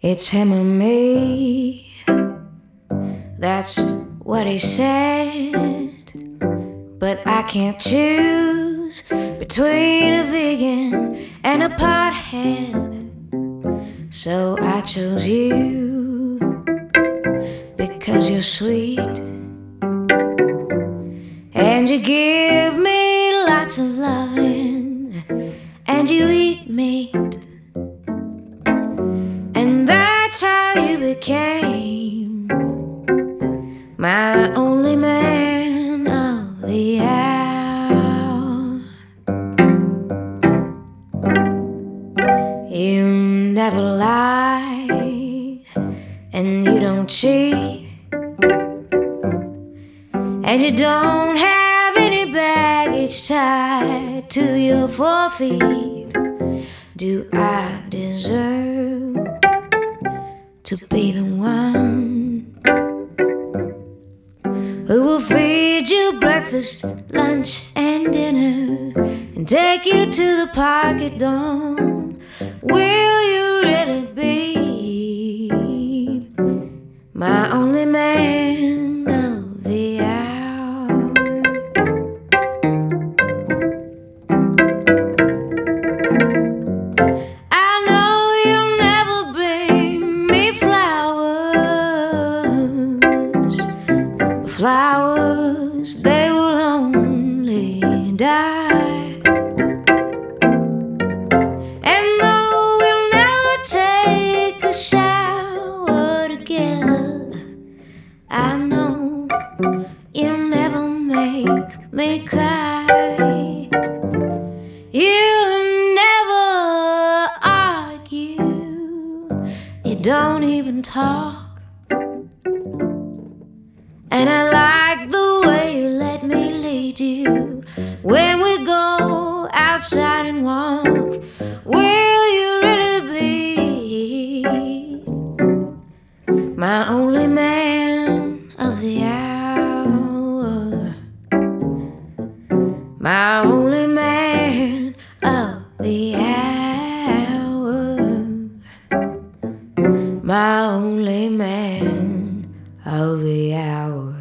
It's him or me, that's what he said. But I can't choose between a vegan and a pothead, so I chose you because you're sweet and you give me lots of loving and you eat meat. And that's how you became my only man of the hour. You never lie and you don't cheat, and you don't have any baggage tied to your 4 feet. Do I deserve to be the one who will feed you breakfast, lunch, and dinner and take you to the park at dawn? Will you really be my only man of the hour? I know you'll never bring me flowers. Flowers, they will only die. And though we'll never take a shower together, I know you'll never make me cry. You never argue, you don't even talk. And I like the way you let me lead you when we go outside and walk. Will you really be my only man of the hour? My only man of the hour. My only man of the hour.